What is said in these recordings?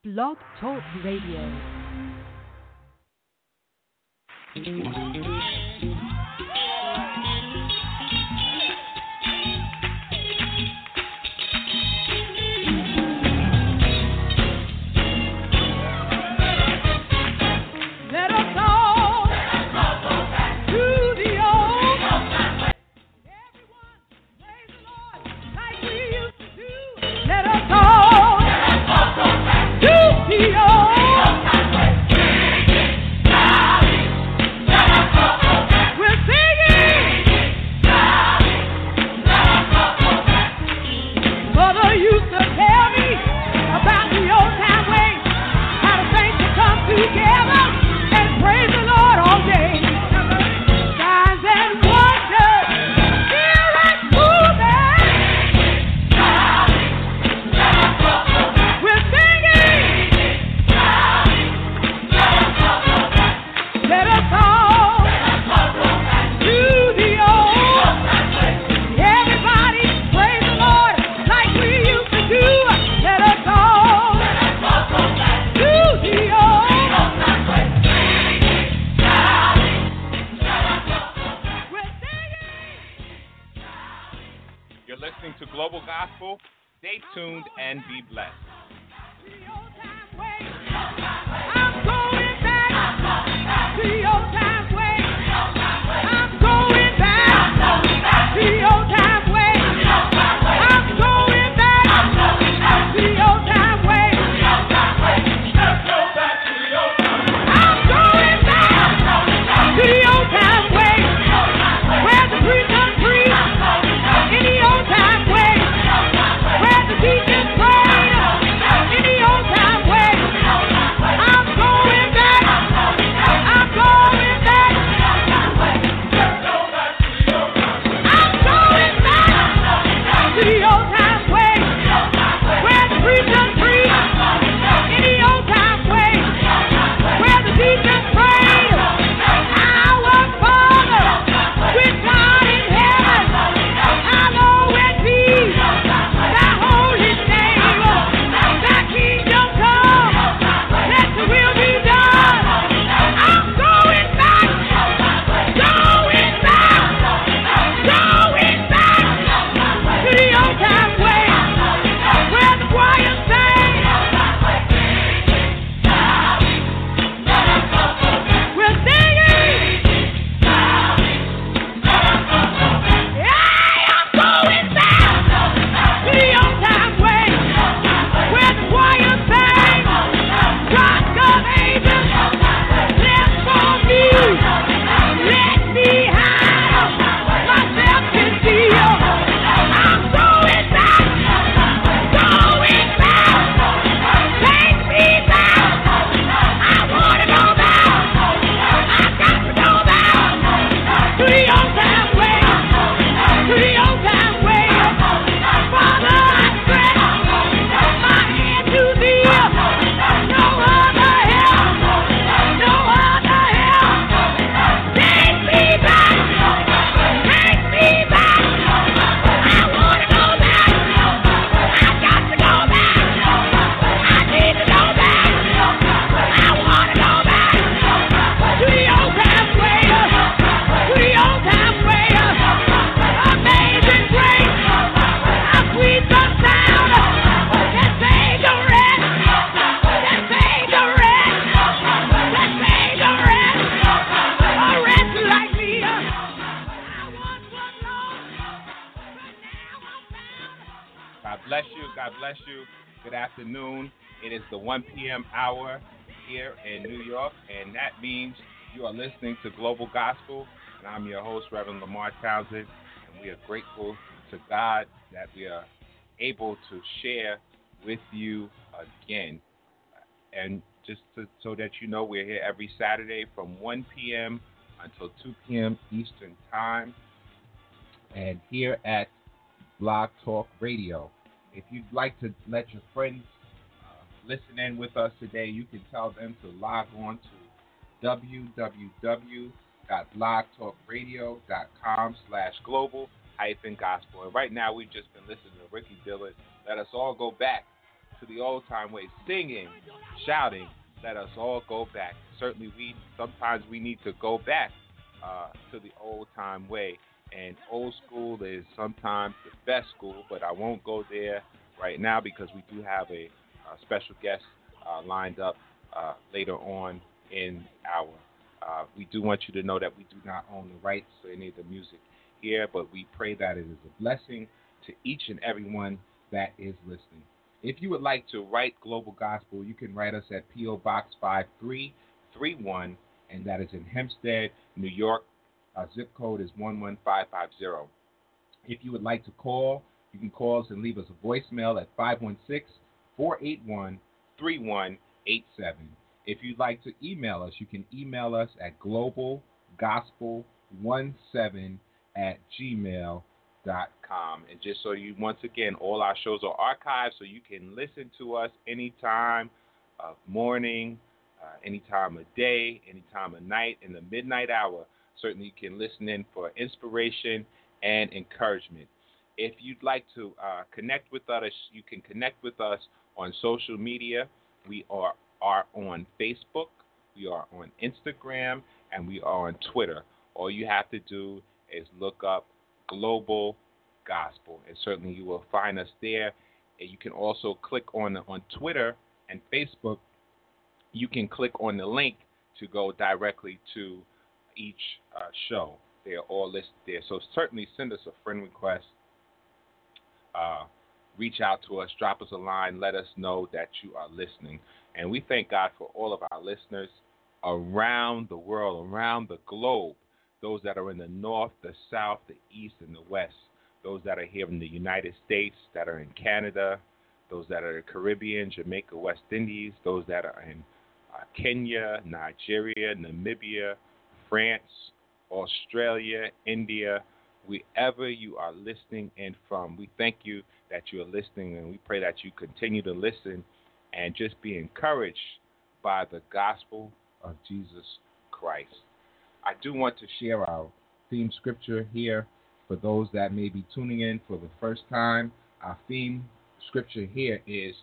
Blog Talk Radio. Listening to Global Gospel, and I'm your host, Reverend Lamar Townsend, and we are grateful to God that we are able to share with you again. And so that you know, we're here every Saturday from 1 p.m. until 2 p.m. Eastern Time, and here at Blog Talk Radio. If you'd like to let your friends listen in with us today, you can tell them to log on to www.blogtalkradio.com/global-gospel. And right now, we've just been listening to Ricky Dillard. Let us all go back to the old time way, singing, shouting. Let us all go back. Certainly, sometimes we need to go back to the old time way. And old school is sometimes the best school, but I won't go there right now because we do have a special guest lined up later on in our. We do want you to know that we do not own the rights to any of the music here, but we pray that it is a blessing to each and everyone that is listening. If you would like to write Global Gospel, you can write us at P.O. Box 5331, and that is in Hempstead, New York. Our zip code is 11550. If you would like to call, you can call us and leave us a voicemail at 516-481-3187. If you'd like to email us, you can email us at globalgospel17@gmail.com. And just so you, once again, all our shows are archived so you can listen to us any time of morning, any time of day, any time of night, in the midnight hour. Certainly you can listen in for inspiration and encouragement. If you'd like to connect with us, you can connect with us on social media. We are on Facebook, we are on Instagram, and we are on Twitter. All you have to do is look up Global Gospel, and certainly you will find us there. And you can also click on Twitter and Facebook. You can click on the link to go directly to each show. They are all listed there. So certainly send us a friend request. Reach out to us, drop us a line, let us know that you are listening. And we thank God for all of our listeners around the world, around the globe, those that are in the north, the south, the east, and the west, those that are here in the United States, that are in Canada, those that are in the Caribbean, Jamaica, West Indies, those that are in Kenya, Nigeria, Namibia, France, Australia, India, wherever you are listening in from. We thank you that you are listening, and we pray that you continue to listen and just be encouraged by the gospel of Jesus Christ. I do want to share our theme scripture here for those that may be tuning in for the first time. Our theme scripture here is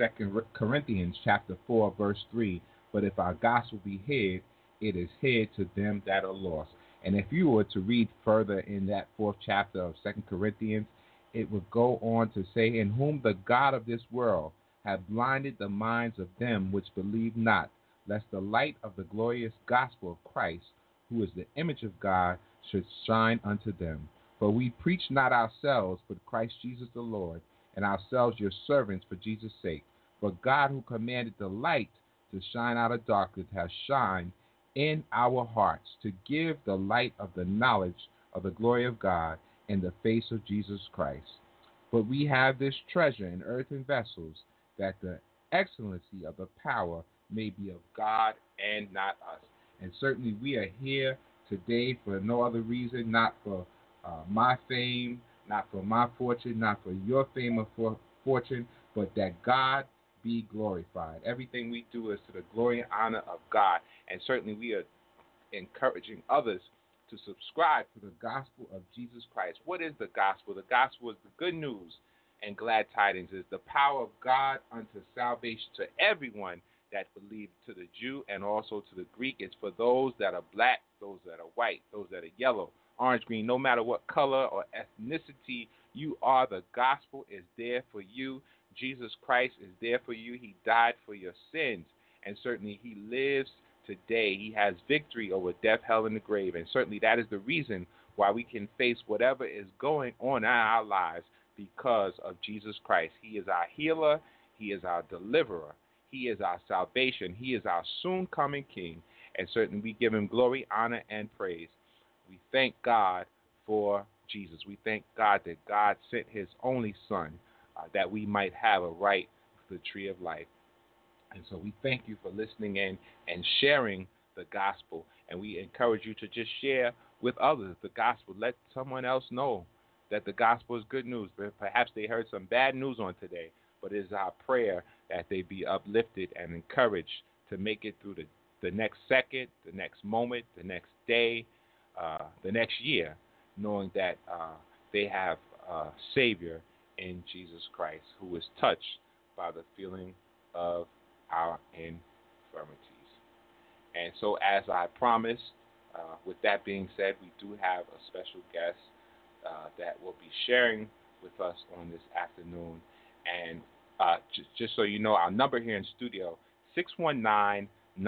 2 Corinthians chapter 4, verse 3. But if our gospel be hid, it is hid to them that are lost. And if you were to read further in that 4th chapter of 2 Corinthians, it would go on to say, in whom the God of this world hath blinded the minds of them which believe not, lest the light of the glorious gospel of Christ, who is the image of God, should shine unto them. For we preach not ourselves, but Christ Jesus the Lord, and ourselves your servants for Jesus' sake. For God, who commanded the light to shine out of darkness, has shined in our hearts to give the light of the knowledge of the glory of God in the face of Jesus Christ. But we have this treasure in earthen vessels, that the excellency of the power may be of God and not us. And certainly we are here today for no other reason, not for my fame, not for my fortune, not for your fame or fortune, but that God be glorified. Everything we do is to the glory and honor of God. And certainly we are encouraging others to subscribe to the gospel of Jesus Christ. What is the gospel? The gospel is the good news and glad tidings. Is the power of God unto salvation to everyone that believes, to the Jew and also to the Greek. It's for those that are black, those that are white, those that are yellow, orange, green, no matter what color or ethnicity you are, the gospel is there for you. Jesus Christ is there for you. He died for your sins, and certainly he lives today. He has victory over death, hell, and the grave, and certainly that is the reason why we can face whatever is going on in our lives, because of Jesus Christ. He is our healer. He is our deliverer. He is our salvation. He is our soon-coming King, and certainly we give him glory, honor, and praise. We thank God for Jesus. We thank God that God sent his only Son, that we might have a right to the tree of life. And so we thank you for listening in and sharing the gospel. And we encourage you to just share with others the gospel. Let someone else know that the gospel is good news. Perhaps they heard some bad news on today, but it is our prayer that they be uplifted and encouraged to make it through the next second, the next moment, the next day, the next year, knowing that they have a Savior in Jesus Christ, who is touched by the feeling of our infirmities. And so, as I promised, with that being said, we do have a special guest that will be sharing with us on this afternoon. And just so you know, our number here in studio, 619-924-0800,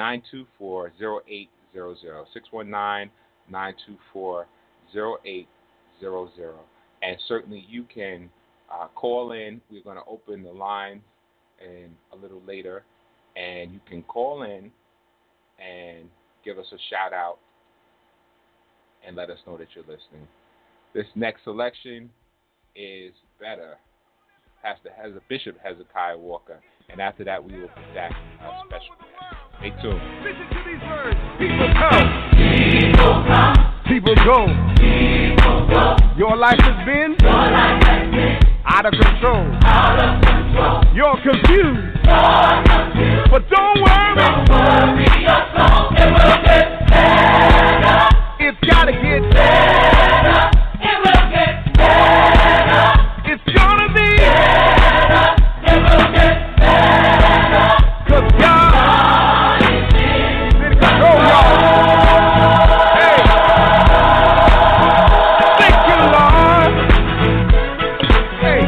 619-924-0800. And certainly you can call in. We're going to open the line a little later, and you can call in and give us a shout out and let us know that you're listening. This next selection is Better, Bishop Hezekiah Walker, and after that we will be back special guest. Stay tuned. Listen to these words. People come. People come. People go. People go. Your life has been out of control. You're confused. But don't worry. Your soul, it will get better. It's gotta get better. It will get better. It's gonna be better. It will get better. 'Cause God is in control, y'all. Hey. Thank you, Lord. Hey.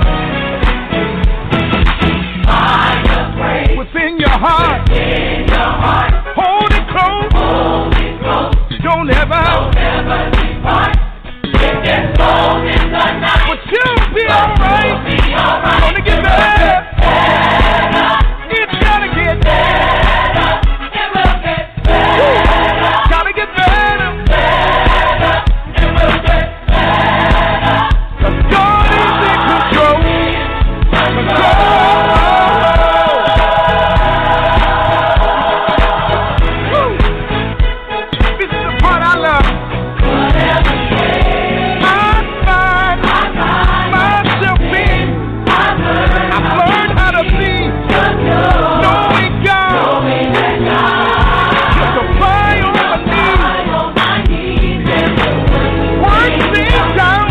Find a praise within your heart. Hold it close. Don't ever depart. It gets cold in the night, but you'll be alright. Gonna get better. It's gotta get better. It will get better. Gotta get better. It will get better. 'Cause God is in control. This is the part I love. I've learned how to be knowing God. To supply all my needs. Work things out.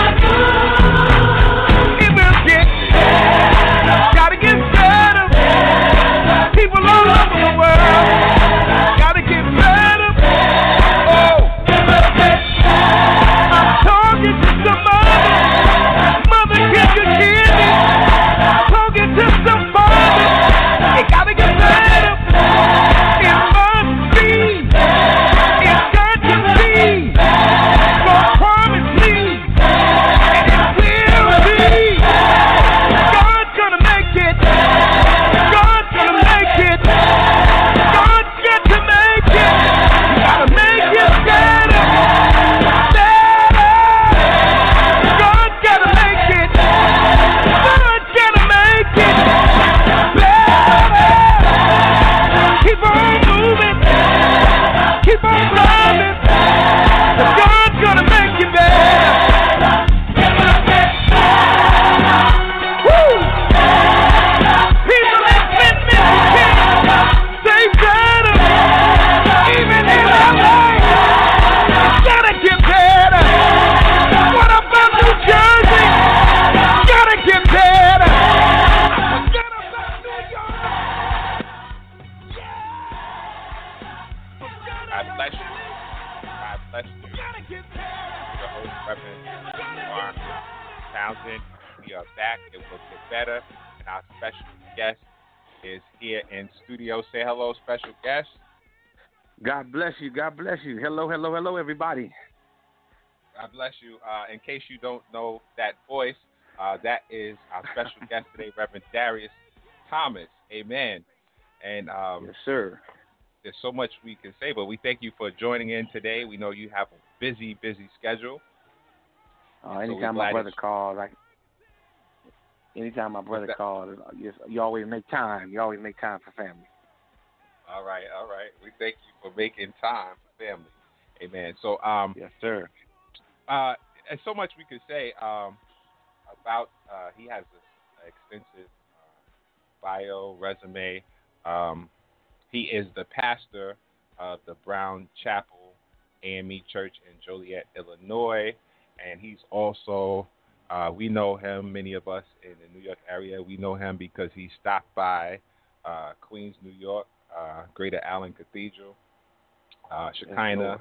It will get better. Gotta get better. People all over the world. Gotta get better. Oh, it will get better. I'm talking to somebody. Mother, can you hear me? Talking to somebody. It gotta get better. It must be. It's got to be. God promised me. And it will be. God's gonna make it. God's gonna make it. God's got to make it. You gotta make it better. Better. God's gotta make it. God's gonna make it better. Keep on moving. Keep on climbing. God's gonna make it better. Woo! People have been missing. Say better. Even in LA. Gotta get better. What about New Jersey? Gotta get better. Forget about New York. God bless you. God bless you. Gotta get better. Your host, Reverend Lamar Townsend. We are back. It will get better. And our special guest is here in studio. Say hello, special guest. God bless you. God bless you. Hello, hello, hello, everybody. God bless you. In case you don't know that voice, that is our special guest today, Reverend Darius Thomas. Amen. And Yes, sir. there's so much we can say, but we thank you for joining in today. We know you have a busy schedule. Anytime my brother calls, you always make time. You always make time for family. All right. We thank you for making time for family. Amen. So, Yes, sir. and so much we could say about. He has this extensive bio resume. He is the pastor of the Brown Chapel AME Church in Joliet, Illinois, and he's also We know him, many of us in the New York area. We know him because he stopped by Queens, New York, Greater Allen Cathedral, Shekinah.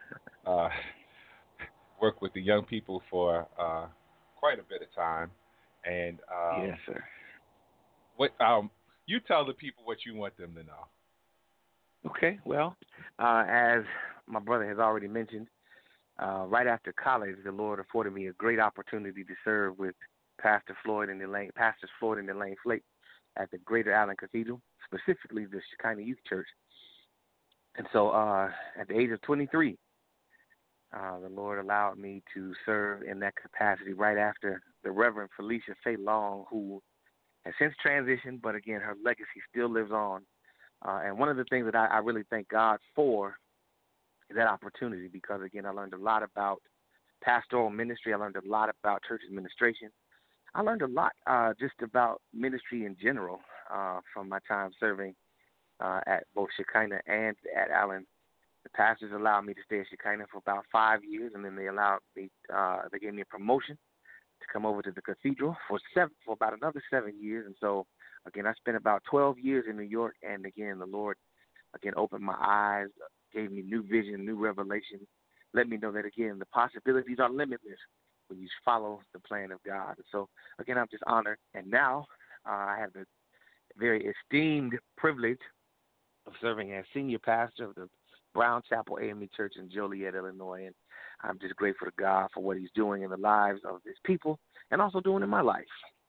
Worked with the young people for quite a bit of time. And yes, sir. What you tell the people what you want them to know. Okay, well, as my brother has already mentioned, right after college, the Lord afforded me a great opportunity to serve with Pastors Floyd and Elaine Flake at the Greater Allen Cathedral, specifically the Shekinah Youth Church. And so at the age of 23, the Lord allowed me to serve in that capacity right after the Reverend Felicia Faye Long, who has since transitioned, but again, her legacy still lives on. And one of the things that I really thank God for is that opportunity because, again, I learned a lot about pastoral ministry. I learned a lot about church administration. I learned a lot just about ministry in general from my time serving at both Shekinah and at Allen. The pastors allowed me to stay at Shekinah for about 5 years, and then they gave me a promotion to come over to the cathedral for about another 7 years. And so, again, I spent about 12 years in New York, and again, the Lord, again, opened my eyes, gave me new vision, new revelation, let me know that, again, the possibilities are limitless when you follow the plan of God. And so, again, I'm just honored. And now I have the very esteemed privilege of serving as senior pastor of the Brown Chapel AME Church in Joliet, Illinois. And I'm just grateful to God for what he's doing in the lives of his people and also doing in my life.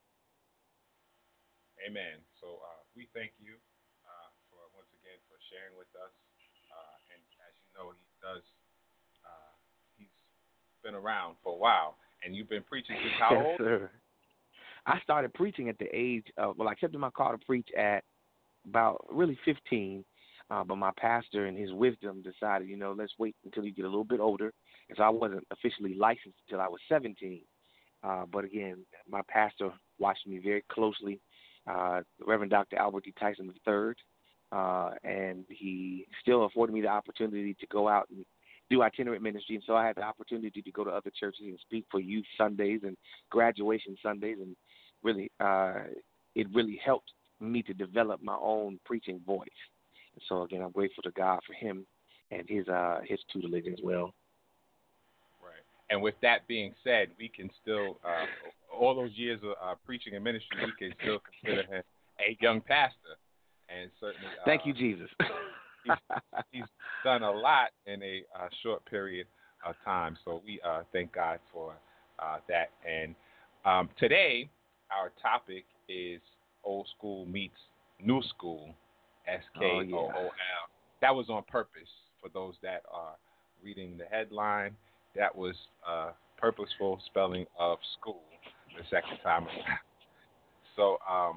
Amen. So we thank you for once again for sharing with us. And as you know, he's been around for a while. And you've been preaching since how old? Yes, sir. I started preaching at the age of, I accepted my call to preach at about really 15. But my pastor, in his wisdom, decided, let's wait until you get a little bit older. And so I wasn't officially licensed until I was 17. But again, my pastor watched me very closely, Reverend Dr. Albert D. Tyson III, and he still afforded me the opportunity to go out and do itinerant ministry. And so I had the opportunity to go to other churches and speak for youth Sundays and graduation Sundays. And really, it really helped me to develop my own preaching voice. So, again, I'm grateful to God for him and his tutelage as well. Right. And with that being said, we can still, all those years of preaching and ministry, we can still consider him a young pastor. And certainly, thank you, Jesus. he's done a lot in a short period of time. So we thank God for that. And today, our topic is old school meets new school. SKOOL. Oh, yeah. That was on purpose for those that are reading the headline. That was purposeful spelling of school the second time around. So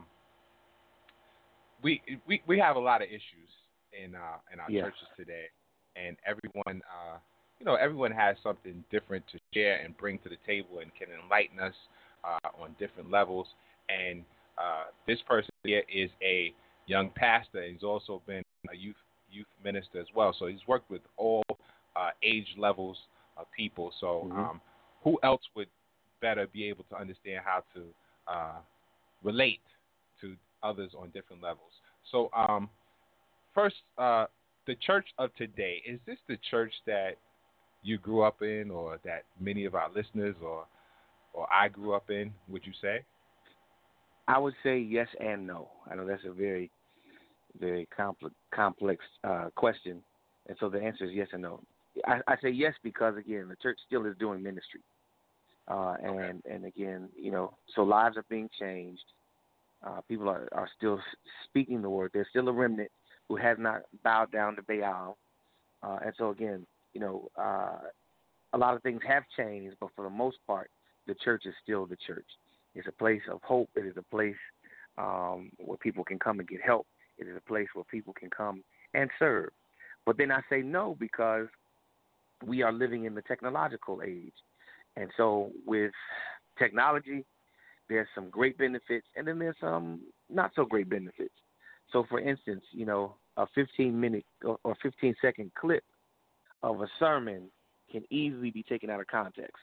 we have a lot of issues in our churches today, and everyone has something different to share and bring to the table and can enlighten us on different levels. And this person here is a young pastor. He's also been a youth minister as well. So he's worked with all age levels of people. So who else would better be able to understand how to relate to others on different levels? So first, the church of today, is this the church that you grew up in, or that many of our listeners or I grew up in, would you say? I would say yes and no. I know that's a very, very complex question, and so the answer is yes and no. I say yes because, again, the church still is doing ministry, and again, so lives are being changed. People are still speaking the word. There's still a remnant who has not bowed down to Baal, and so again, a lot of things have changed, but for the most part, the church is still the church. It's a place of hope. It is a place where people can come and get help. It is a place where people can come and serve. But then I say no because we are living in the technological age. And so with technology, there's some great benefits, and then there's some not so great benefits. So, for instance, a 15-minute or 15-second clip of a sermon can easily be taken out of context.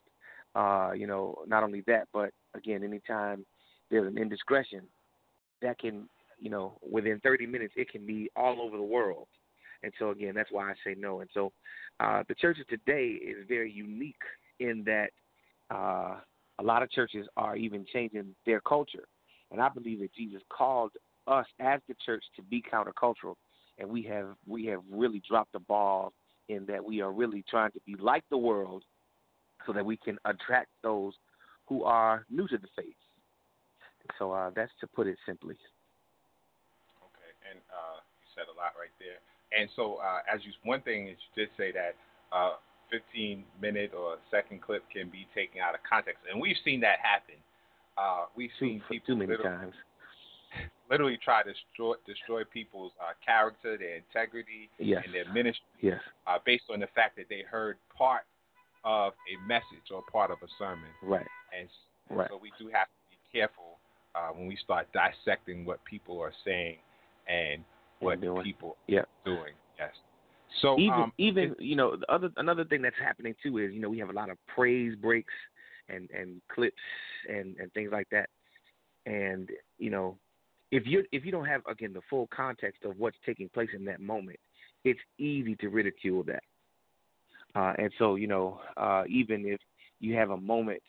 Not only that, but again, anytime there's an indiscretion, that can, within 30 minutes, it can be all over the world. And so, again, that's why I say no. And so the church of today is very unique in that a lot of churches are even changing their culture. And I believe that Jesus called us as the church to be countercultural. And we have really dropped the ball in that we are really trying to be like the world so that we can attract those who are new to the faith. So that's to put it simply. Okay, and you said a lot right there. And so, one thing is you did say that 15-minute or second clip can be taken out of context, and we've seen that happen. We've seen people too many times literally try to destroy people's character, their integrity, yes. and their ministry, yes. Based on the fact that they heard part of a message or part of a sermon. Right. And right. so we do have to be careful when we start dissecting what people are saying and what people are doing. Yes. So another thing that's happening too is we have a lot of praise breaks and clips and things like that, and if you don't have again the full context of what's taking place in that moment, it's easy to ridicule that. And so even if you have a moment,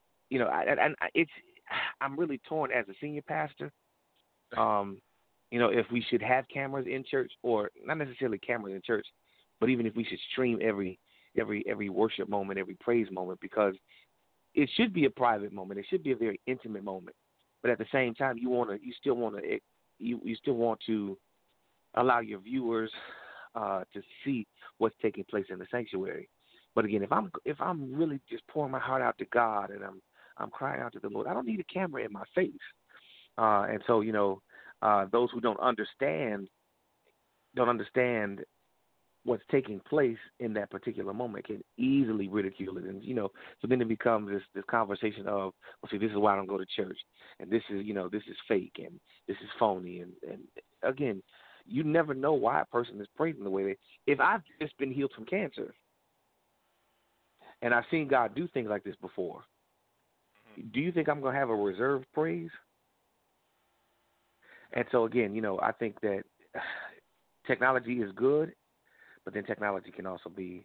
I'm really torn as a senior pastor. If we should have cameras in church, or not necessarily cameras in church, but even if we should stream every worship moment, every praise moment, because it should be a private moment. It should be a very intimate moment. But at the same time, you still want to allow your viewers to see what's taking place in the sanctuary. But again, if I'm really just pouring my heart out to God and I'm crying out to the Lord, I don't need a camera in my face. And so those who don't understand what's taking place in that particular moment can easily ridicule it. And, so then it becomes this conversation of, well, see, this is why I don't go to church. And this is fake and this is phony. And again, you never know why a person is praising the way they, if I've just been healed from cancer and I've seen God do things like this before, do you think I'm going to have a reserved praise? And so again, I think that technology is good, but then technology can also be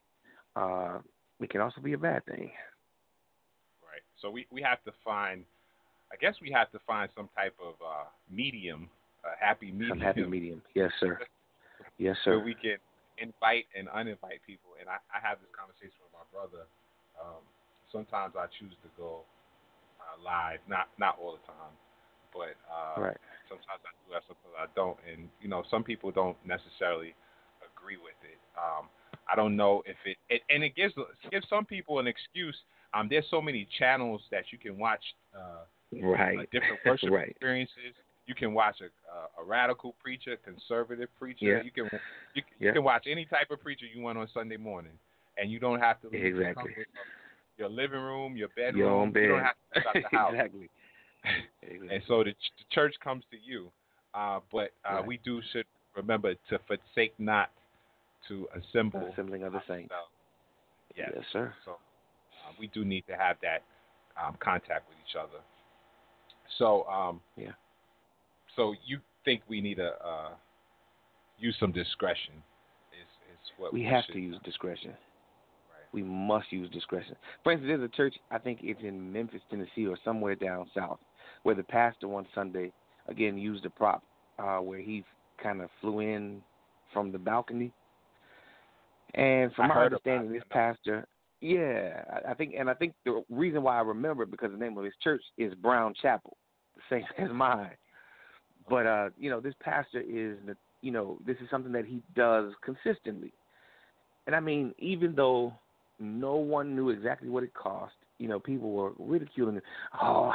a bad thing. Right. So we have to find, I guess we have to find some type of medium, a happy medium. Some happy medium. Yes, sir. Yes, sir. So we can invite and uninvite people. And I have this conversation with my brother. Sometimes I choose to go live, not all the time, but right. Sometimes I do that, sometimes I don't. And, some people don't necessarily agree with it. I don't know if it gives some people an excuse. There's so many channels that you can watch right. Different worship right. experiences. You can watch a radical preacher, conservative preacher. Yeah. You can watch any type of preacher you want on Sunday morning, and you don't have to leave exactly. the comfort of your living room, your bedroom. Your own bed. You don't have to leave out the house. Exactly. And so the church comes to you, but right. we should remember to forsake not to assemble. Assembling of the saints. Yes. Yes, sir. So we do need to have that contact with each other. So yeah. So you think we need to use some discretion? Is what we have to use discretion. Right. We must use discretion. For instance, there's a church, I think it's in Memphis, Tennessee, or somewhere down south, where the pastor one Sunday again used a prop where he kind of flew in from the balcony. And from my understanding, this pastor, I think the reason why I remember it because the name of his church is Brown Chapel, the same as mine. But this pastor is, this is something that he does consistently. And I mean, even though no one knew exactly what it cost, people were ridiculing it. Oh,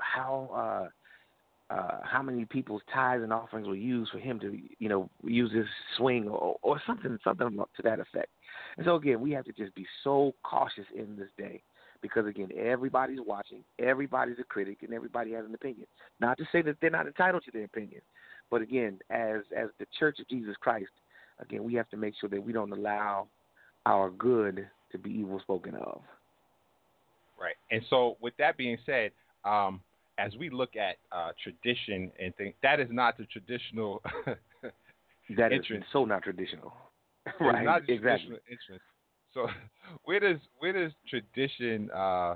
how many people's tithes and offerings were used for him to, use this swing or something to that effect. And so again, we have to just be so cautious in this day because again, everybody's watching, everybody's a critic, and everybody has an opinion. Not to say that they're not entitled to their opinion, but again, as the Church of Jesus Christ, again, we have to make sure that we don't allow our good to be evil spoken of. Right. And so, with that being said, as we look at tradition and things, that is not the traditional That is entrance. so not traditional. It's Right, not the exactly. traditional entrance. So, where does tradition?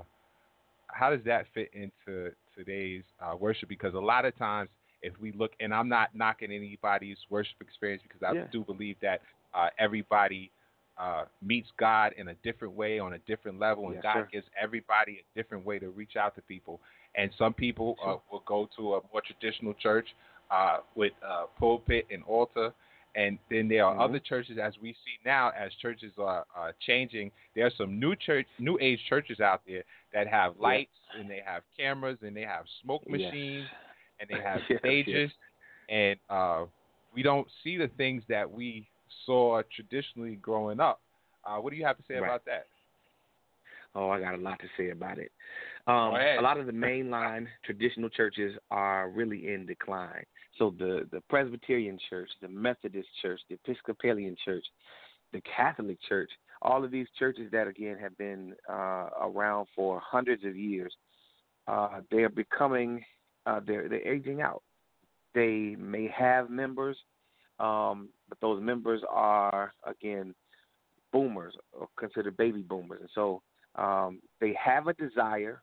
How does that fit into today's worship? Because a lot of times, if we look, and I'm not knocking anybody's worship experience, because I Yeah. do believe that everybody meets God in a different way, on a different level, and Yes, God sir. gives everybody a different way to reach out to people. And some people Sure. will go to a more traditional church with pulpit and altar. And then there are Mhm. other churches, as we see now, as churches are changing. There are some new age churches out there that have Yeah. lights and they have cameras and they have smoke Yes. machines and they have Yes, stages, and we don't see the things that we saw traditionally growing up. What do you have to say Right. about that? Oh, I got a lot to say about it. Go A ahead. lot of the mainline traditional churches are really in decline. So the Presbyterian Church, the Methodist Church, the Episcopalian Church, the Catholic Church, all of these churches that again have been around for hundreds of years, they are becoming they're aging out. They may have members, but those members are again boomers or considered baby boomers, and so they have a desire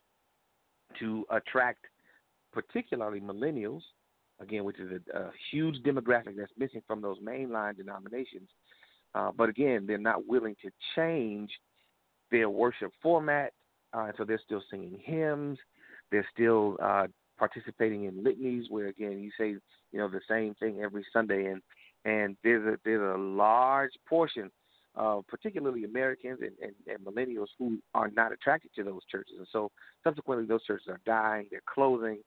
to attract particularly millennials, again, which is a huge demographic that's missing from those mainline denominations. But again, they're not willing to change their worship format, and so they're still singing hymns. They're still participating in litanies, where again you say the same thing every Sunday, and there's a large portion of particularly Americans and millennials who are not attracted to those churches, and so subsequently those churches are dying, they're closing,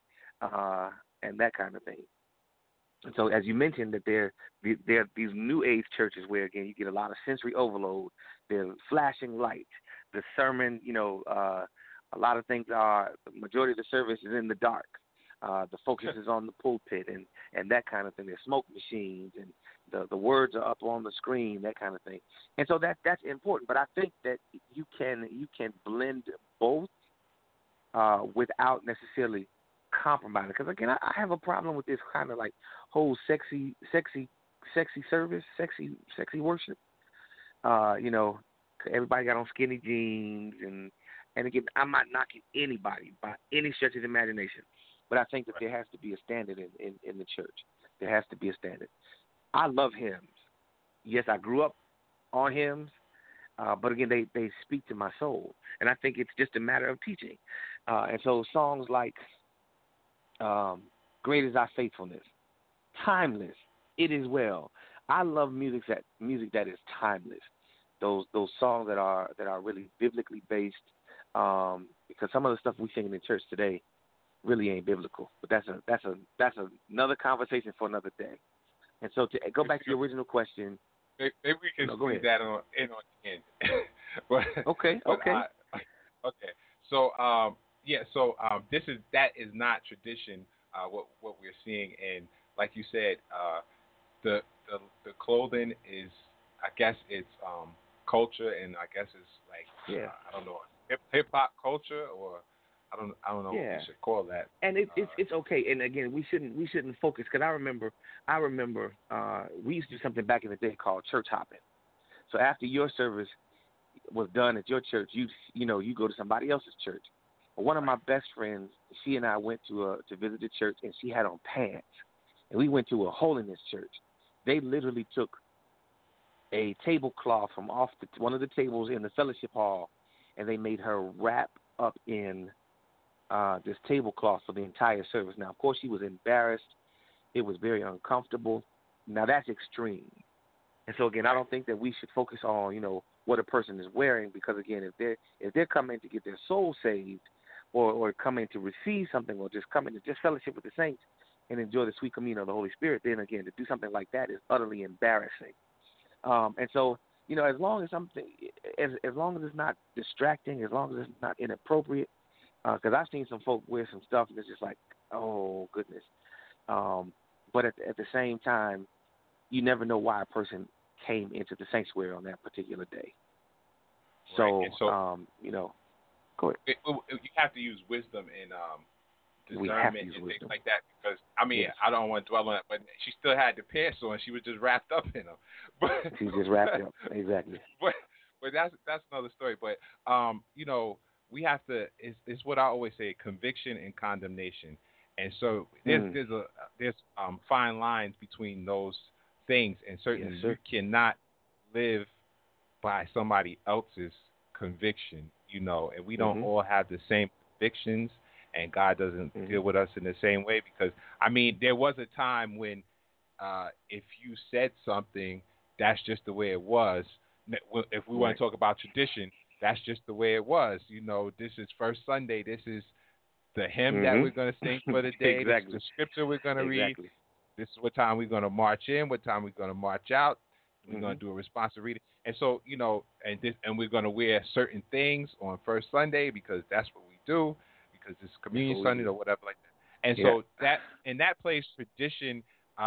and that kind of thing. And so, as you mentioned, that there are these new age churches where again you get a lot of sensory overload. They're flashing lights. The sermon, a lot of things are the majority of the service is in the dark. The focus is on the pulpit and that kind of thing. There's smoke machines and the words are up on the screen, that kind of thing. And so that's important. But I think that you can blend both without necessarily compromising. Because again, I have a problem with this kind of like whole sexy service, sexy worship. Everybody got on skinny jeans and again, I'm not knocking anybody by any stretch of the imagination, but I think that there has to be a standard in the church. There has to be a standard. I love hymns. Yes, I grew up on hymns, but again, they speak to my soul, and I think it's just a matter of teaching. And so songs like "Great Is Thy Faithfulness," timeless. It is well. I love music that is timeless. Those songs that are really biblically based. Because some of the stuff we sing in the church today really ain't biblical. But that's another conversation for another day. And so to go back to your original question, maybe we can squeeze that on the end. Okay. okay. So that is not tradition. What we're seeing, and like you said, the clothing is, I guess it's culture, and I guess it's like I don't know, hip hop culture, or I don't know what we should call that. And it's okay. And again, we shouldn't focus, because I remember we used to do something back in the day called church hopping. So after your service was done at your church, you go to somebody else's church. Well, one of my best friends, she and I went to visit the church, and she had on pants, and we went to a holiness church. They literally took a tablecloth from off one of the tables in the fellowship hall, and they made her wrap up in this tablecloth for the entire service. Now, of course, she was embarrassed. It was very uncomfortable. Now, that's extreme. And so, again, I don't think that we should focus on, what a person is wearing, because, again, if they're coming to get their soul saved, or coming to receive something, or just coming to just fellowship with the saints and enjoy the sweet communion of the Holy Spirit, then, again, to do something like that is utterly embarrassing. And so, as long as as long as it's not distracting, as long as it's not inappropriate, because I've seen some folk wear some stuff and it's just like, oh goodness. But at the same time, you never know why a person came into the sanctuary on that particular day. So, right. Go ahead. You have to use wisdom and We have to discernment use and wisdom. things like that because I mean Yes. I don't want to dwell on it, but she still had the pants on. She was just wrapped up in them. But She just wrapped up. Exactly. but that's another story. But you know, we have to. It's what I always say: conviction and condemnation. And so there's fine lines between those things, and certainly Yes, sir. you cannot live by somebody else's conviction. You know, and we don't all have the same convictions, and God doesn't deal with us in the same way because I mean there was a time when if you said something, that's just the way it was. If we want to talk about tradition, that's just the way it was. You know, this is First Sunday. This is the hymn that we're going to sing for the day. Exactly. This is the scripture we're going to read. Exactly. This is what time we're going to march in, what time we're going to march out. We're going to do a responsive reading. And so, you know, and we're going to wear certain things on First Sunday because that's what we do, because it's Communion Sunday or whatever like that. And so that in that place, tradition,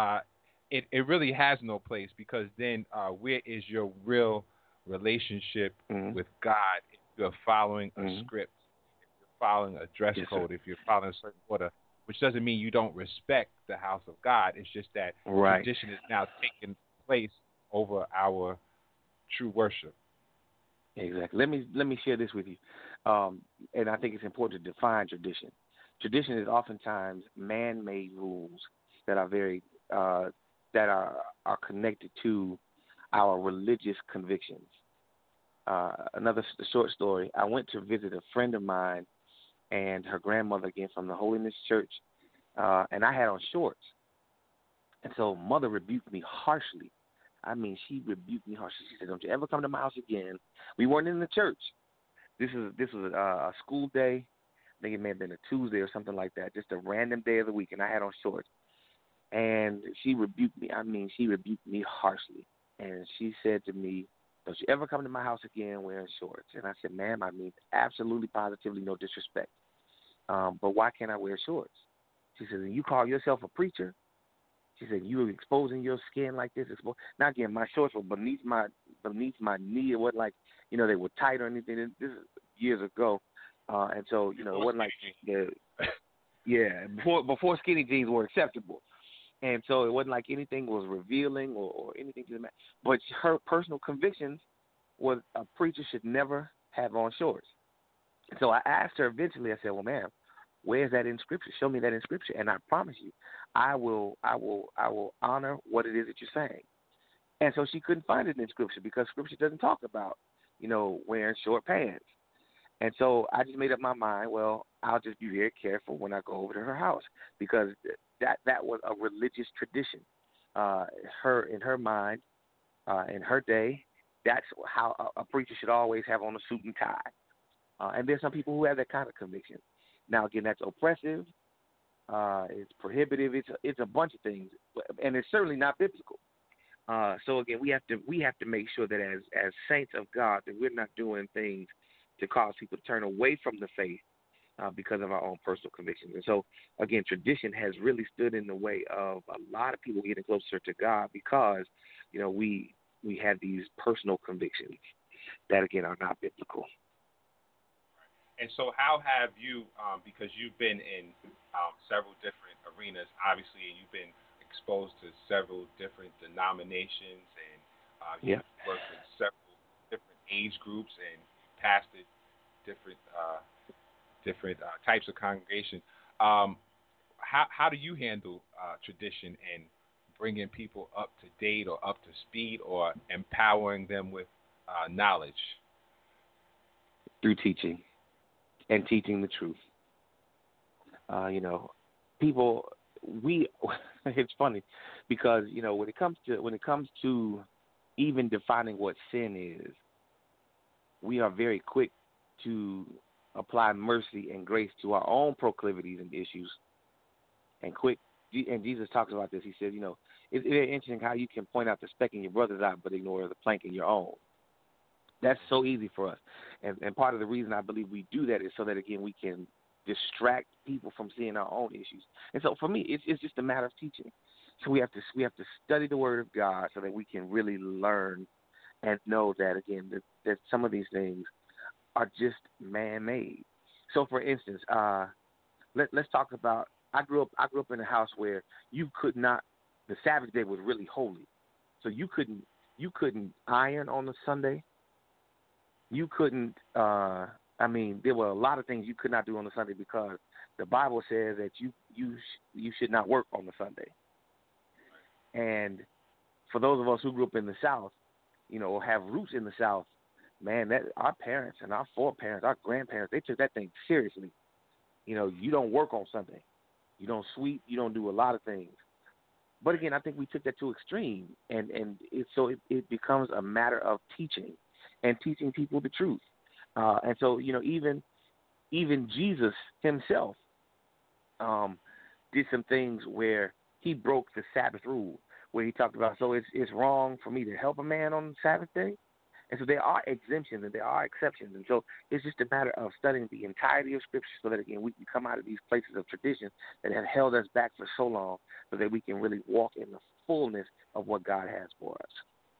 it really has no place because then where is your real relationship with God if you're following a script, if you're following a dress code, if you're following a certain order, which doesn't mean you don't respect the house of God. It's just that tradition is now taking place over our true worship. Exactly. Let me share this with you, and I think it's important to define tradition. Tradition is oftentimes man-made rules that are very that are connected to our religious convictions. Another short story. I went to visit a friend of mine and her grandmother again from the Holiness Church, and I had on shorts, and so mother rebuked me harshly. I mean, she rebuked me harshly. She said, "Don't you ever come to my house again." We weren't in the church. This was a school day. I think it may have been a Tuesday or something like that, just a random day of the week, and I had on shorts. And she rebuked me. I mean, she rebuked me harshly. And she said to me, "Don't you ever come to my house again wearing shorts?" And I said, "Ma'am, I mean absolutely, positively no disrespect. But why can't I wear shorts?" She said, "And you call yourself a preacher?" She said, "You were exposing your skin like this." Now again, my shorts were beneath my knee. It wasn't like, you know, they were tight or anything. This is years ago, and so it wasn't like before skinny jeans were acceptable, and so it wasn't like anything was revealing or anything to the matter. But her personal convictions was a preacher should never have on shorts. And so I asked her eventually. I said, "Well, ma'am, where's that in Scripture? Show me that in Scripture, and I promise you, I will honor what it is that you're saying." And so she couldn't find it in Scripture because Scripture doesn't talk about, wearing short pants. And so I just made up my mind, well, I'll just be very careful when I go over to her house because that was a religious tradition. In her mind, in her day, that's how a preacher should always have on a suit and tie. And there's some people who have that kind of conviction. Now, again, that's oppressive. It's prohibitive. It's a bunch of things, and it's certainly not biblical. So again, we have to make sure that as saints of God, that we're not doing things to cause people to turn away from the faith because of our own personal convictions. And so again, tradition has really stood in the way of a lot of people getting closer to God because we have these personal convictions that again are not biblical. And so how have you, because you've been in several different arenas, obviously, and you've been exposed to several different denominations, and you've worked with several different age groups, and pastored different types of congregations. How do you handle tradition and bringing people up to date or up to speed or empowering them with knowledge? Through teaching. And teaching the truth. People, it's funny because, when it comes to even defining what sin is, we are very quick to apply mercy and grace to our own proclivities and issues. And Jesus talks about this. He says, it's very interesting how you can point out the speck in your brother's eye but ignore the plank in your own. That's so easy for us. And part of the reason I believe we do that is so that, again, we can distract people from seeing our own issues. And so for me, it's just a matter of teaching. So we have to study the Word of God so that we can really learn and know that, again, that some of these things are just man-made. So for instance, let's talk about. I grew up in a house where you could not. The Sabbath day was really holy, so you couldn't iron on the Sunday. You couldn't. There were a lot of things you could not do on the Sunday because the Bible says that you should not work on the Sunday. And for those of us who grew up in the South, or have roots in the South, man, that our parents and our foreparents, our grandparents, they took that thing seriously. You don't work on Sunday. You don't sweep. You don't do a lot of things. But again, I think we took that to extreme, and it becomes a matter of teaching and teaching people the truth. And so, even Jesus himself did some things where he broke the Sabbath rule, where he talked about, so it's wrong for me to help a man on the Sabbath day. And so there are exemptions and there are exceptions. And so it's just a matter of studying the entirety of Scripture so that, again, we can come out of these places of tradition that have held us back for so long so that we can really walk in the fullness of what God has for us.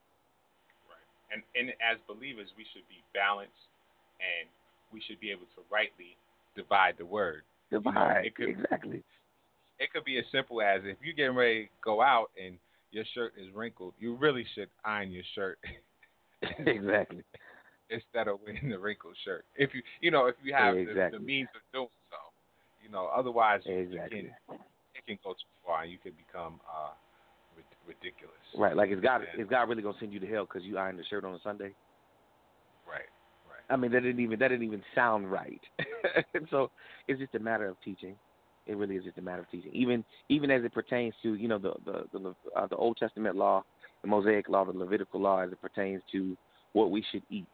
Right. And as believers, we should be balanced and we should be able to rightly divide the word. Exactly. It could be as simple as if you're getting ready to go out and your shirt is wrinkled, you really should iron your shirt. Exactly. Instead of wearing the wrinkled shirt, if you have the means of doing so, otherwise exactly. it can go too far and you can become ridiculous. Right, like is God really gonna send you to hell because you ironed the shirt on a Sunday? Right. I mean that didn't even sound right. And so it's just a matter of teaching. It really is just a matter of teaching. Even as it pertains to the Old Testament law, the Mosaic law, the Levitical law, as it pertains to what we should eat.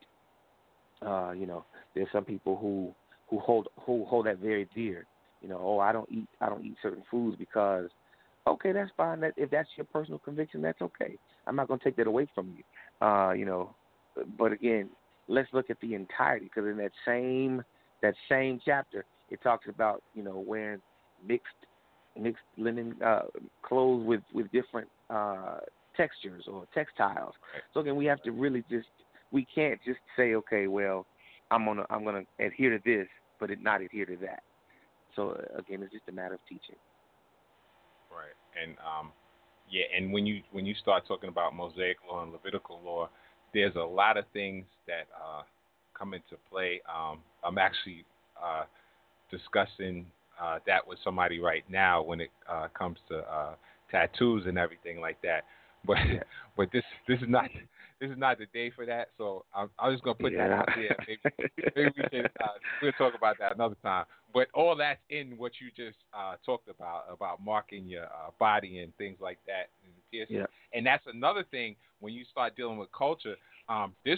There's some people who hold that very dear. I don't eat certain foods because, okay, that's fine. That if that's your personal conviction, that's okay. I'm not going to take that away from you. But again, let's look at the entirety, because in that same chapter, it talks about wearing mixed linen clothes with different textures or textiles. So again, we have to really we can't just say, okay, well, I'm gonna adhere to this, but not adhere to that. So again, it's just a matter of teaching. Right, and and when you start talking about Mosaic law and Levitical law, there's a lot of things that come into play. I'm actually discussing that with somebody right now when it comes to tattoos and everything like that. But this is not the day for that. So I'm just gonna put that out there. Maybe we can we'll talk about that another time. But all that's in what you just talked about marking your body and things like that. And that's another thing when you start dealing with culture. This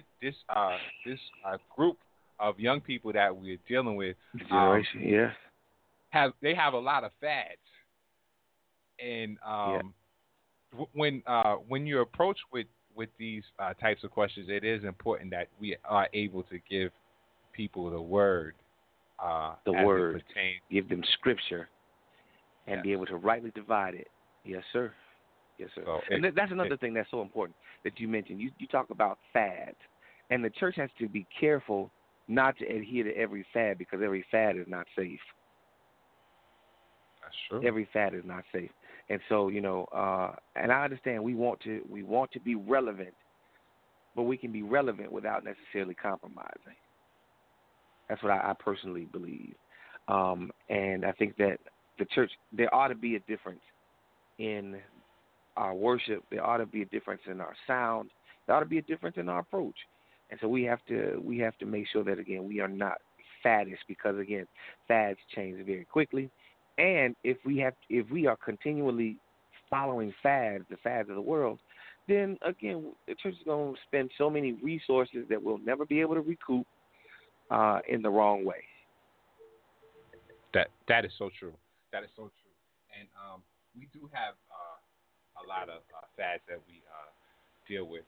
group of young people that we're dealing with, generation, have a lot of fads, and when you're approached with these types of questions, it is important that we are able to give people the word. Give them Scripture, and be able to rightly divide it. Yes, sir. So and that's another thing that's so important that you mentioned. You talk about fads, and the church has to be careful not to adhere to every fad, because every fad is not safe. That's true. Every fad is not safe. And so, and I understand we want to be relevant, but we can be relevant without necessarily compromising. That's what I personally believe. And I think that the church, there ought to be a difference in our worship. There ought to be a difference in our sound. There ought to be a difference in our approach. And so we have to make sure that, again, we are not faddish, because, again, fads change very quickly. And if we are continually following fads, the fads of the world, then, again, the church is going to spend so many resources that we'll never be able to recoup in the wrong way. That is so true. That is so true. And we do have a lot of fads that we deal with.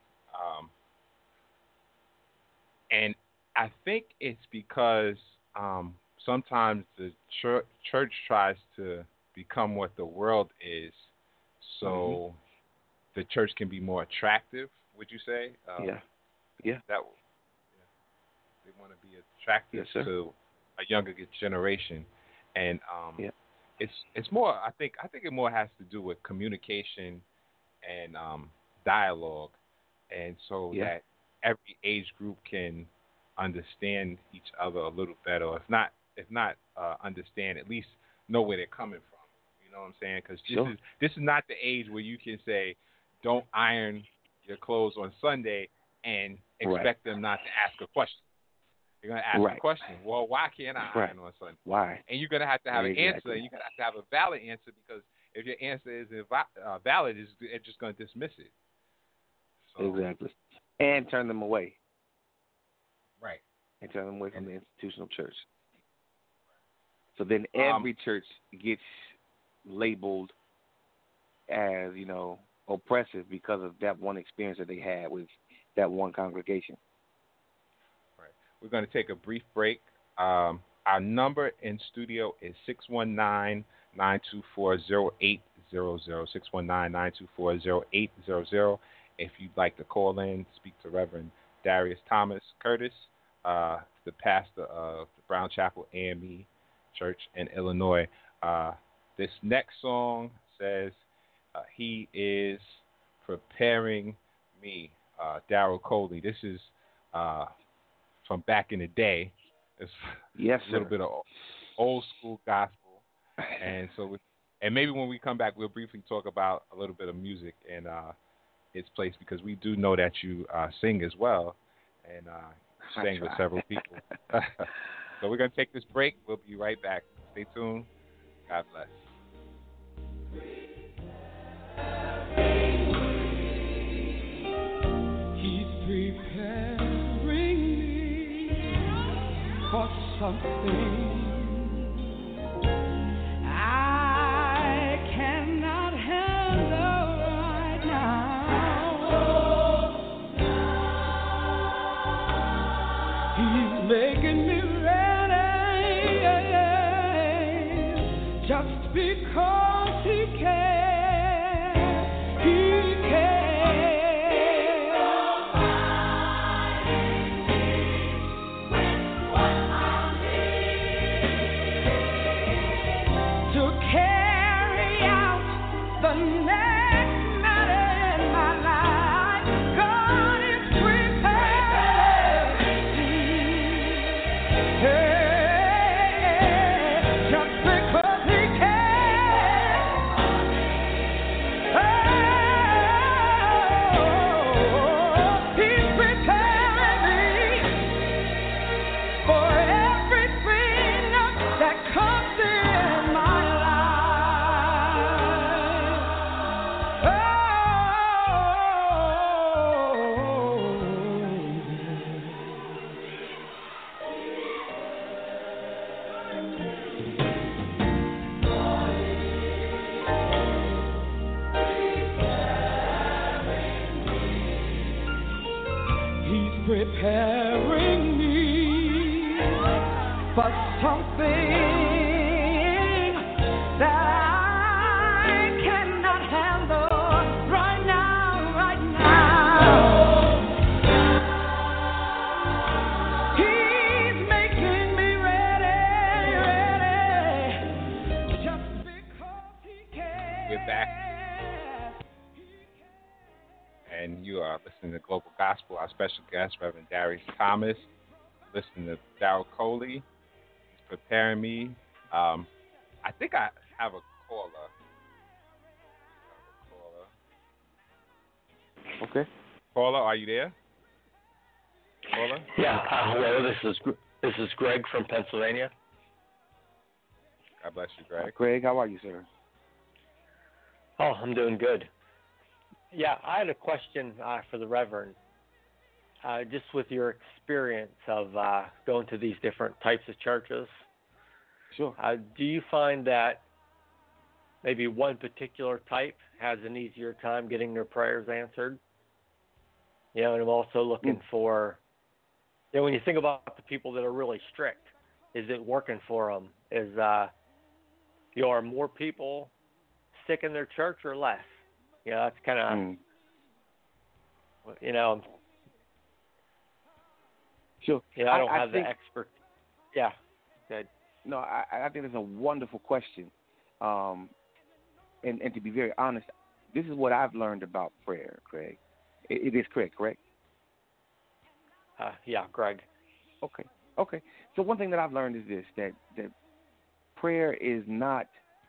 And I think it's because sometimes the church tries to become what the world is, so the church can be more attractive. Would you say? Yeah. They want to be attractive to a younger generation, and Yeah. it's more. I think it more has to do with communication and dialogue, and so Yeah. that every age group can understand each other a little better, or if not understand, at least know where they're coming from. You know what I'm saying? Because Sure. this is not the age where you can say, "Don't iron your clothes on Sunday," and expect them not to ask a question. You're gonna ask a Right. question. Well, why can't I Right. iron on Sunday? Why? And you're gonna have to have an answer. Exactly. And you're gonna have to have a valid answer, because if your answer isn't valid, it's just gonna dismiss it. So, Exactly. And turn them away. right. And turn them away from the institutional church. So then every church gets labeled as, oppressive because of that one experience that they had with that one congregation. Right. We're going to take a brief break. Our number in studio is 619-924-0800, 619-924-0800. If you'd like to call in, speak to Reverend Darius Thomas Curtis, the pastor of the Brown Chapel AME Church in Illinois. This next song says, he is preparing me, Daryl Coley. This is from back in the day. It's Yes, a little bit of old school gospel, and so and maybe when we come back, we'll briefly talk about a little bit of music and its place, because we do know that you sing as well, and sang with several people. So we're gonna take this break. We'll be right back. Stay tuned. God bless. He's preparing me for something I cannot handle right now. He's making me ready just because he can. Preparing me for something that I cannot handle right now. He's making me ready, just because he can. We're back. And you are listening to Global Gospel. Our special guest, Reverend Darius Thomas. Listening to Daryl Coley. He's preparing me. I think I have a caller. Okay. Caller, are you there? Caller? Yeah. Hello. This is Greg from Pennsylvania. God bless you, Greg. Greg, how are you, sir? Oh, I'm doing good. Yeah, I had a question for the Reverend. Just with your experience of going to these different types of churches, Sure. Do you find that maybe one particular type has an easier time getting their prayers answered? And I'm also looking for, when you think about the people that are really strict, is it working for them? Are more people sick in their church or less? That's kind of, Sure. I don't have the expert. Yeah. Good. No, I think it's a wonderful question. And to be very honest, this is what I've learned about prayer, Craig. It is correct? Yeah, Greg. Okay. So one thing that I've learned is this, that prayer is not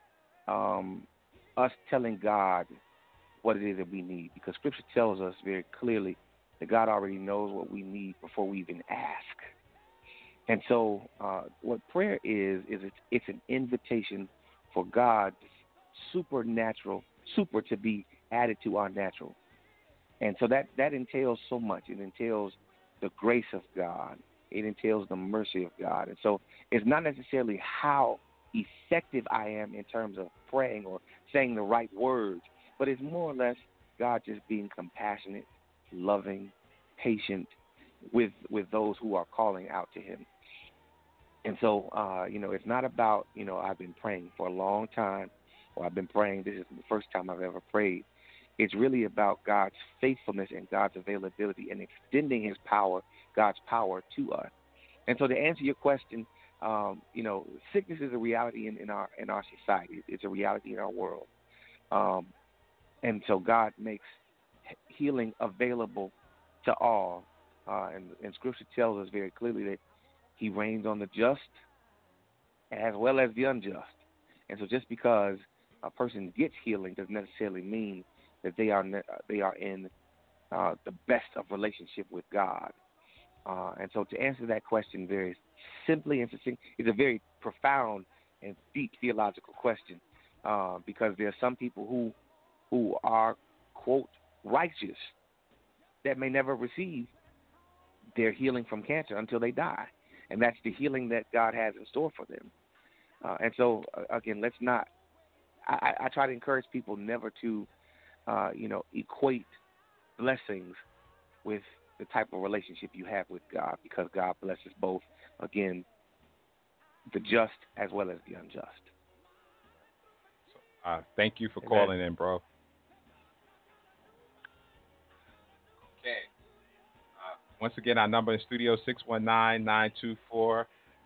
us telling God what it is that we need, because Scripture tells us very clearly that God already knows what we need before we even ask. And so what prayer is it's an invitation for God's supernatural, super to be added to our natural. And so that entails so much. It entails the grace of God. It entails the mercy of God. And so it's not necessarily how effective I am in terms of praying or saying the right words, but it's more or less God just being compassionate, loving, patient with those who are calling out to him. And so, it's not about, I've been praying for a long time, or I've been praying, this is the first time I've ever prayed. It's really about God's faithfulness and God's availability and extending his power, God's power to us. And so to answer your question, sickness is a reality in our society. It's a reality in our world. And so God makes healing available to all. And Scripture tells us very clearly that he reigns on the just as well as the unjust. And so just because a person gets healing doesn't necessarily mean that they are in the best of relationship with God. And so to answer that question very simply and succinct, it's a very profound and deep theological question, because there are some people who are, quote, righteous that may never receive their healing from cancer until they die. And that's the healing that God has in store for them. And so, again, let's not – I try to encourage people never to, equate blessings with the type of relationship you have with God, because God blesses both, again, the just as well as the unjust. Thank you for calling in, bro. Okay. Once again, our number in studio, 619-924-0800.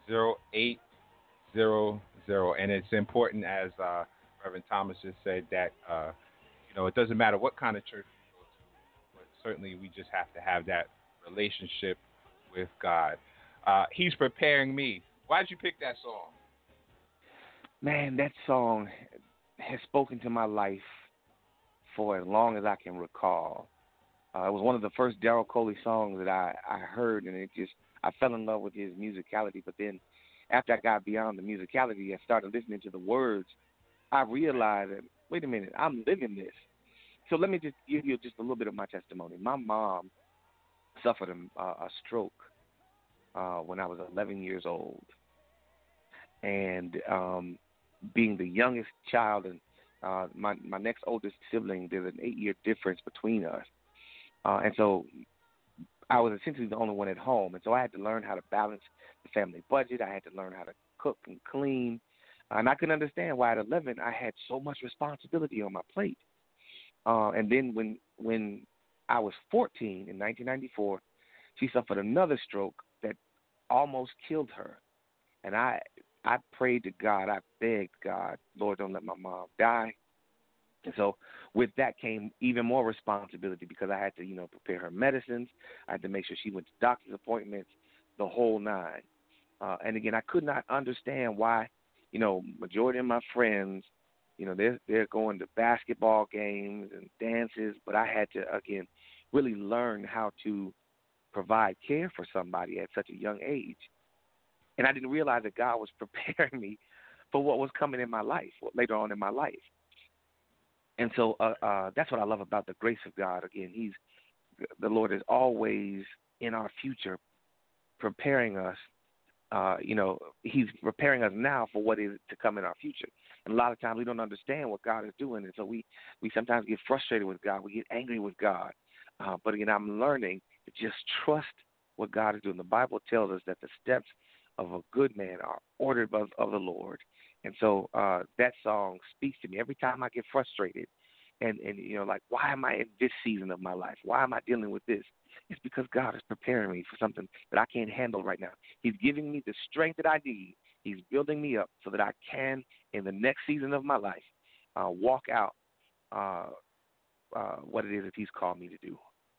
And it's important, as Reverend Thomas just said, that, it doesn't matter what kind of church we go to, but certainly we just have to have that relationship with God. He's Preparing Me. Why did you pick that song? Man, that song has spoken to my life for as long as I can recall. It was one of the first Daryl Coley songs that I heard, and I fell in love with his musicality. But then after I got beyond the musicality and started listening to the words, I realized that, wait a minute, I'm living this. So let me just give you just a little bit of my testimony. My mom suffered a stroke when I was 11 years old. And being the youngest child and my next oldest sibling, there's an 8-year difference between us. And so I was essentially the only one at home. And so I had to learn how to balance the family budget. I had to learn how to cook and clean. And I couldn't understand why at 11 I had so much responsibility on my plate. And then when I was 14 in 1994, she suffered another stroke that almost killed her. And I prayed to God. I begged God, Lord, don't let my mom die. And so with that came even more responsibility, because I had to, prepare her medicines. I had to make sure she went to doctor's appointments, the whole nine. And again, I could not understand why, majority of my friends, they're going to basketball games and dances, but I had to, again, really learn how to provide care for somebody at such a young age. And I didn't realize that God was preparing me for what was coming in my life, later on in my life. And so that's what I love about the grace of God. Again, the Lord is always in our future preparing us. He's preparing us now for what is to come in our future. And a lot of times we don't understand what God is doing. And so we sometimes get frustrated with God. We get angry with God. But again, I'm learning to just trust what God is doing. The Bible tells us that the steps of a good man are ordered of the Lord. And so that song speaks to me every time I get frustrated and like, why am I in this season of my life? Why am I dealing with this? It's because God is preparing me for something that I can't handle right now. He's giving me the strength that I need He's building me up so that I can, in the next season of my life, walk out what it is that He's called me to do.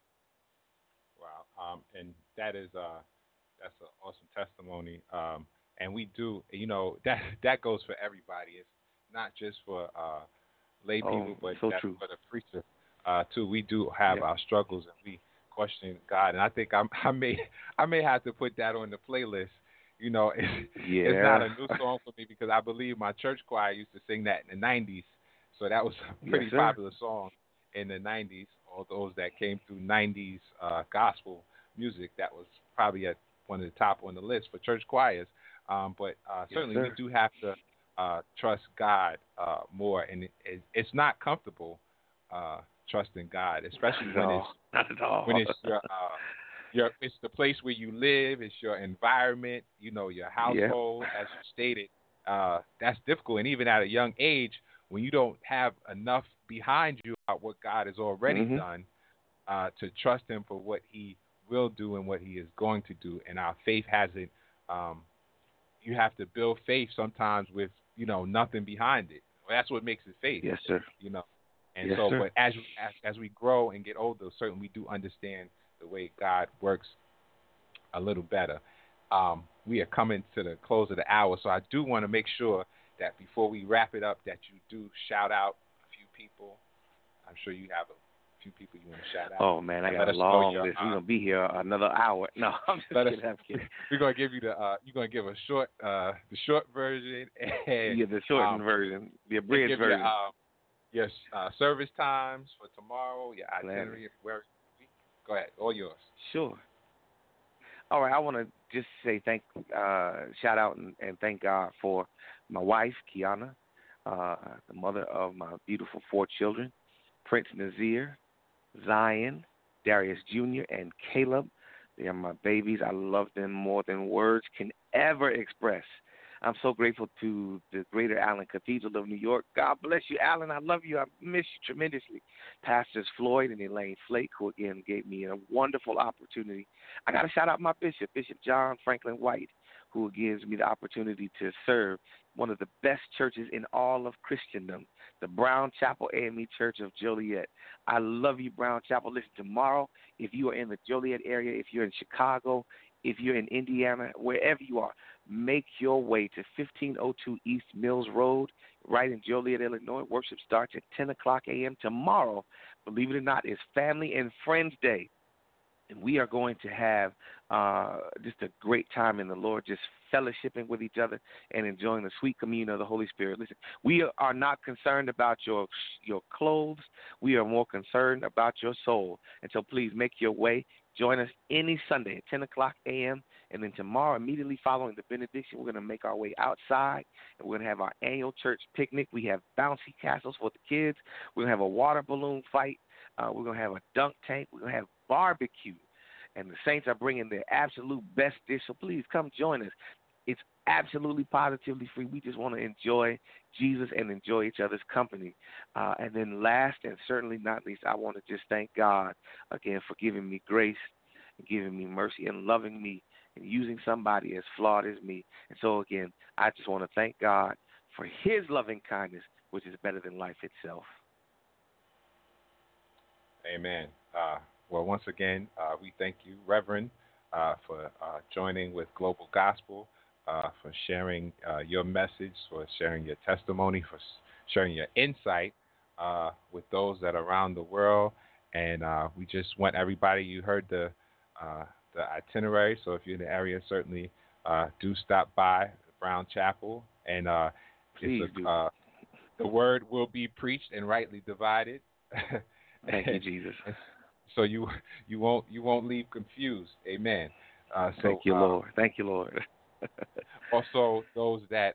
Wow. And that's an awesome testimony. And we do, that goes for everybody. It's not just for lay people, but so that's true. for the preacher too. We do have our struggles, and we question God. And I think I may have to put that on the playlist. It's not a new song for me because I believe my church choir used to sing that in the 90s. So that was a pretty popular song in the 90s. All those that came through 90s gospel music, that was probably at one of the top on the list for church choirs. But certainly we do have to trust God more. And it's not comfortable trusting God, especially not at all. When it's it's the place where you live, it's your environment, your household, as you stated. That's difficult. And even at a young age, when you don't have enough behind you about what God has already done, to trust Him for what He will do and what He is going to do. And our faith hasn't, you have to build faith sometimes with, nothing behind it. Well, that's what makes it faith. Yes, sir. And but as we grow and get older, certainly we do understand the way God works a little better. We are coming to the close of the hour, so I do want to make sure that before we wrap it up, that you do shout out a few people. I'm sure you have a few people you want to shout out. Oh man, I got a long list. We're gonna be here another hour. No, I'm just kidding. We're gonna give you you're gonna give a short, the short version. And, the shortened version, the abridged version. Yes, service times for tomorrow, your itinerary, where. Go ahead, all yours. Sure. All right, I want to just say shout out and thank God for my wife, Kiana, the mother of my beautiful 4 children, Prince Nazir, Zion, Darius Jr., and Caleb. They are my babies. I love them more than words can ever express. I'm so grateful to the Greater Allen Cathedral of New York. God bless you, Allen. I love you. I miss you tremendously. Pastors Floyd and Elaine Flake, who again gave me a wonderful opportunity. I got to shout out my bishop, Bishop John Franklin White, who gives me the opportunity to serve one of the best churches in all of Christendom, the Brown Chapel AME Church of Joliet. I love you, Brown Chapel. Listen, tomorrow, if you are in the Joliet area, if you're in Chicago, if you're in Indiana, wherever you are, make your way to 1502 East Mills Road, right in Joliet, Illinois. Worship starts at 10 o'clock a.m. tomorrow. Believe it or not, it's Family and Friends Day. And we are going to have just a great time in the Lord, just fellowshipping with each other and enjoying the sweet communion of the Holy Spirit. Listen, we are not concerned about your clothes. We are more concerned about your soul. And so please make your way. Join us any Sunday at 10 o'clock a.m. And then tomorrow, immediately following the benediction, we're going to make our way outside, and we're going to have our annual church picnic. We have bouncy castles for the kids. We're going to have a water balloon fight. We're going to have a dunk tank. We're going to have barbecue. And the Saints are bringing their absolute best dish, so please come join us. It's absolutely positively free. We just want to enjoy Jesus and enjoy each other's company. And then last and certainly not least, I want to just thank God again for giving me grace and giving me mercy and loving me and using somebody as flawed as me. And so, again, I just want to thank God for His loving kindness, which is better than life itself. Amen. Well, once again, we thank you, Reverend, for joining with Global Gospel, for sharing your message, for sharing your testimony, for sharing your insight with those that are around the world. And we just want everybody, you heard the itinerary, so if you're in the area, certainly do stop by Brown Chapel. And the word will be preached and rightly divided. Thank you, Jesus. So you won't leave confused. Amen. Thank you, Lord. Thank you, Lord. Also, those that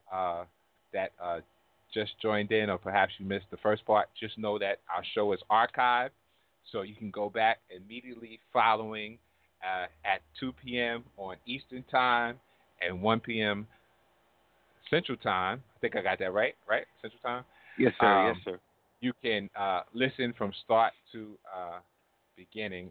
just joined in, or perhaps you missed the first part, just know that our show is archived, so you can go back immediately following at 2 p.m. on Eastern Time and 1 p.m. Central Time. I think I got that right? Central Time? Yes, sir. Yes, sir. You can listen from start to beginning.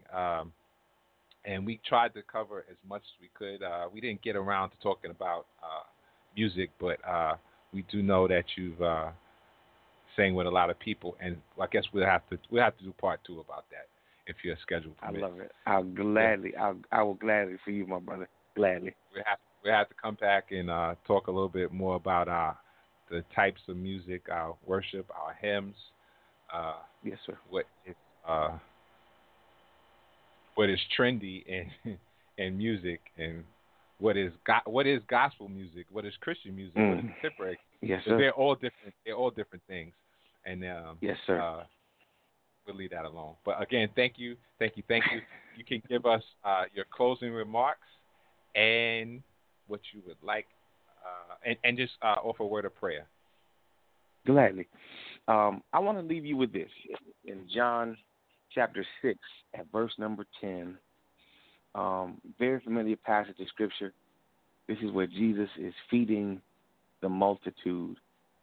And we tried to cover as much as we could. We didn't get around to talking about music, but we do know that you've sang with a lot of people, and I guess we'll have to do part 2 about that if your schedule permits. I love it. I will gladly for you, my brother. Gladly. We have to come back and talk a little bit more about the types of music, our worship, our hymns. Yes, sir. What is trendy in music, and what is gospel music, what is Christian music, what is contemporary. Yes, sir. They're all different things, and yes, sir. We'll leave that alone. But again, thank you. You can give us your closing remarks and what you would like, and just offer a word of prayer. Gladly. I want to leave you with this. In John chapter 6 at verse number 10, very familiar passage of Scripture. This is where Jesus is feeding the multitude.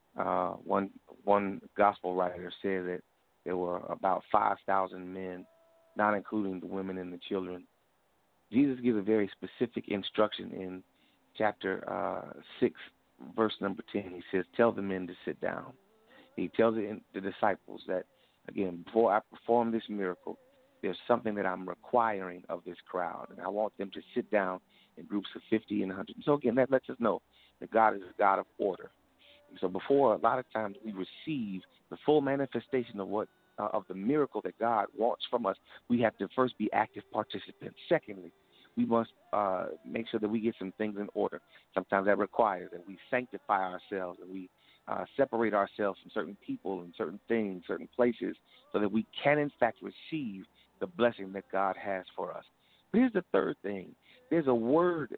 One gospel writer said that there were about 5,000 men, not including the women and the children. Jesus gives a very specific instruction in chapter 6, verse number 10. He says, tell the men to sit down. He tells the disciples that, again, before I perform this miracle, there's something that I'm requiring of this crowd, and I want them to sit down in groups of 50 and 100. So, again, that lets us know that God is a God of order. And so before, a lot of times, we receive the full manifestation of of the miracle that God wants from us, we have to first be active participants. Secondly, we must make sure that we get some things in order. Sometimes that requires that we sanctify ourselves and we separate ourselves from certain people and certain things, certain places, so that we can, in fact, receive the blessing that God has for us. But here's the third thing. There's a word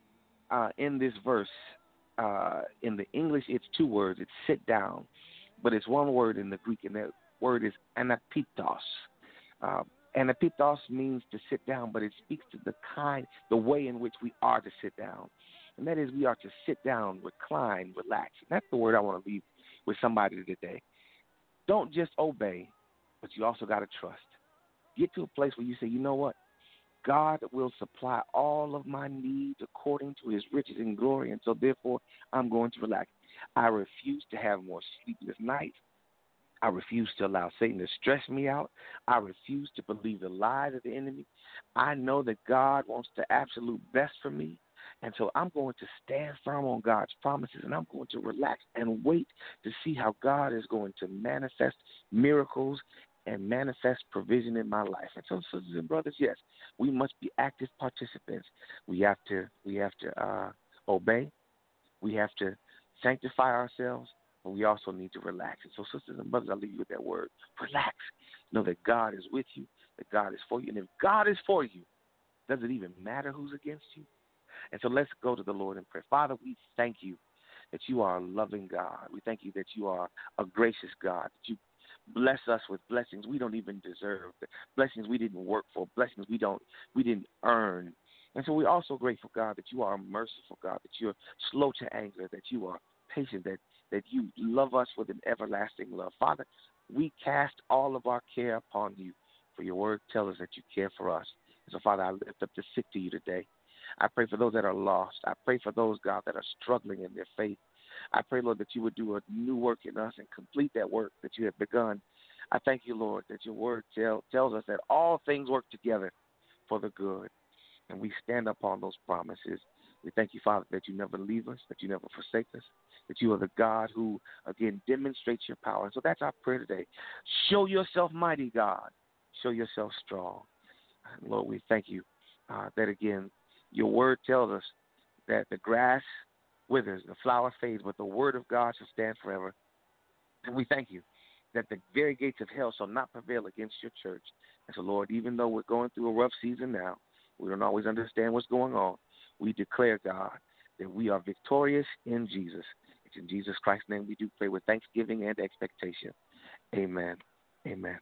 in this verse. In the English, it's 2 words. It's sit down. But it's 1 word in the Greek, and that word is anapitos. Anapitos means to sit down, but it speaks to the way in which we are to sit down. And that is, we are to sit down, recline, relax. And that's the word I want to leave with somebody today. Don't just obey, but you also got to trust. Get to a place where you say, you know what? God will supply all of my needs according to his riches and glory, and so therefore I'm going to relax. I refuse to have more sleepless nights. I refuse to allow Satan to stress me out. I refuse to believe the lies of the enemy. I know that God wants the absolute best for me, and so I'm going to stand firm on God's promises, and I'm going to relax and wait to see how God is going to manifest miracles and manifest provision in my life. And so, sisters and brothers, yes, we must be active participants. We have to obey. We have to sanctify ourselves, but we also need to relax. And so, sisters and brothers, I'll leave you with that word. Relax. Know that God is with you, that God is for you. And if God is for you, does it even matter who's against you? And so let's go to the Lord in prayer. Father, we thank you that you are a loving God. We thank you that you are a gracious God, that you bless us with blessings we don't even deserve, blessings we didn't work for, blessings we didn't earn. And so we're also grateful, God, that you are a merciful God, that you're slow to anger, that you are patient, that you love us with an everlasting love. Father, we cast all of our care upon you, for your word tells us that you care for us. And so, Father, I lift up the sick to you today. I pray for those that are lost. I pray for those, God, that are struggling in their faith. I pray, Lord, that you would do a new work in us and complete that work that you have begun. I thank you, Lord, that your word tells us that all things work together for the good, and we stand upon those promises. We thank you, Father, that you never leave us, that you never forsake us, that you are the God who, again, demonstrates your power. And so that's our prayer today. Show yourself mighty, God. Show yourself strong. And Lord, we thank you that, again, your word tells us that the grass withers, the flower fades, but the word of God shall stand forever. And we thank you that the very gates of hell shall not prevail against your church. And so, Lord, even though we're going through a rough season now, we don't always understand what's going on, we declare, God, that we are victorious in Jesus. It's in Jesus Christ's name we do pray with thanksgiving and expectation. Amen. Amen.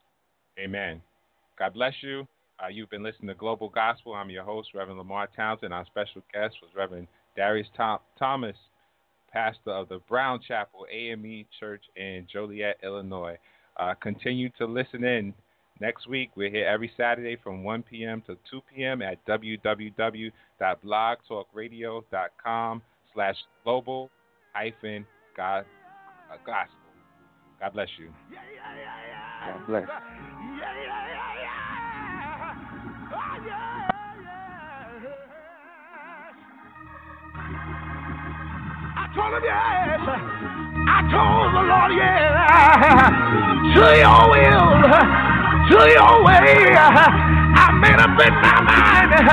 Amen. God bless you. You've been listening to Global Gospel. I'm your host, Reverend Lamar Townsend. Our special guest was Reverend Darius Thomas, pastor of the Brown Chapel AME Church in Joliet, Illinois. Continue to listen in. Next week, we're here every Saturday from 1 p.m. to 2 p.m. at www.blogtalkradio.com global-gospel. God bless you. God bless. I told him yes. I told the Lord yes. To your will, to your way. I made up in my mind.